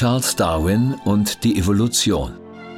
Charles Darwin und die Evolution.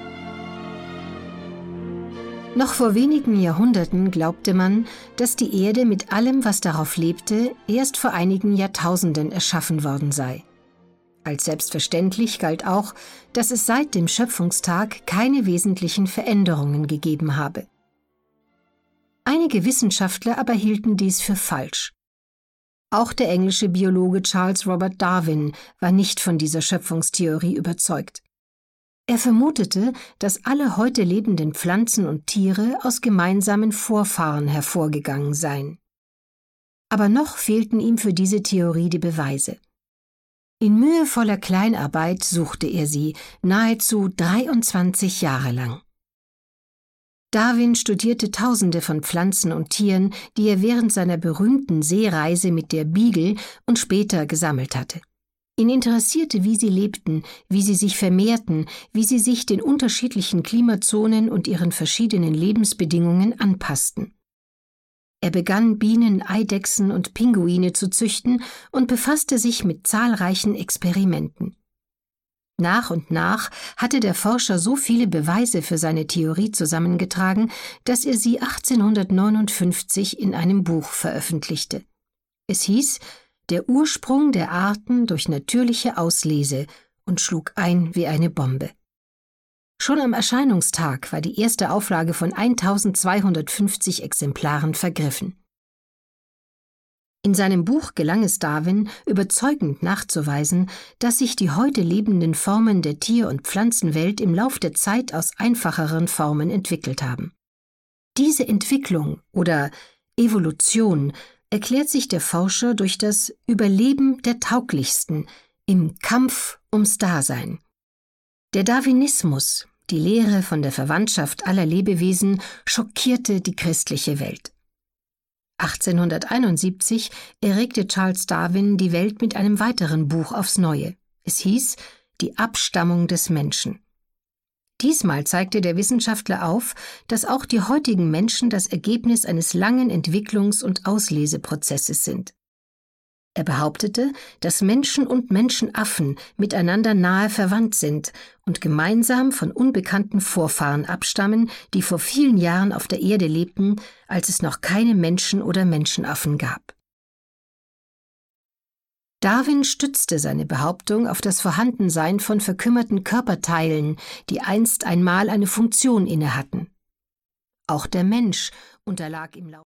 Noch vor wenigen Jahrhunderten glaubte man, dass die Erde mit allem, was darauf lebte, erst vor einigen Jahrtausenden erschaffen worden sei. Als selbstverständlich galt auch, dass es seit dem Schöpfungstag keine wesentlichen Veränderungen gegeben habe. Einige Wissenschaftler aber hielten dies für falsch. Auch der englische Biologe Charles Robert Darwin war nicht von dieser Schöpfungstheorie überzeugt. Er vermutete, dass alle heute lebenden Pflanzen und Tiere aus gemeinsamen Vorfahren hervorgegangen seien. Aber noch fehlten ihm für diese Theorie die Beweise. In mühevoller Kleinarbeit suchte er sie, nahezu 23 Jahre lang. Darwin studierte Tausende von Pflanzen und Tieren, die er während seiner berühmten Seereise mit der Beagle und später gesammelt hatte. Ihn interessierte, wie sie lebten, wie sie sich vermehrten, wie sie sich den unterschiedlichen Klimazonen und ihren verschiedenen Lebensbedingungen anpassten. Er begann, Bienen, Eidechsen und Pinguine zu züchten und befasste sich mit zahlreichen Experimenten. Nach und nach hatte der Forscher so viele Beweise für seine Theorie zusammengetragen, dass er sie 1859 in einem Buch veröffentlichte. Es hieß »Der Ursprung der Arten durch natürliche Auslese« und schlug ein wie eine Bombe. Schon am Erscheinungstag war die erste Auflage von 1250 Exemplaren vergriffen. In seinem Buch gelang es Darwin, überzeugend nachzuweisen, dass sich die heute lebenden Formen der Tier- und Pflanzenwelt im Lauf der Zeit aus einfacheren Formen entwickelt haben. Diese Entwicklung oder Evolution erklärt sich der Forscher durch das Überleben der Tauglichsten im Kampf ums Dasein. Der Darwinismus, die Lehre von der Verwandtschaft aller Lebewesen, schockierte die christliche Welt. 1871 erregte Charles Darwin die Welt mit einem weiteren Buch aufs Neue. Es hieß »Die Abstammung des Menschen«. Diesmal zeigte der Wissenschaftler auf, dass auch die heutigen Menschen das Ergebnis eines langen Entwicklungs- und Ausleseprozesses sind. Er behauptete, dass Menschen und Menschenaffen miteinander nahe verwandt sind und gemeinsam von unbekannten Vorfahren abstammen, die vor vielen Jahren auf der Erde lebten, als es noch keine Menschen oder Menschenaffen gab. Darwin stützte seine Behauptung auf das Vorhandensein von verkümmerten Körperteilen, die einst einmal eine Funktion innehatten. Auch der Mensch unterlag im Laufe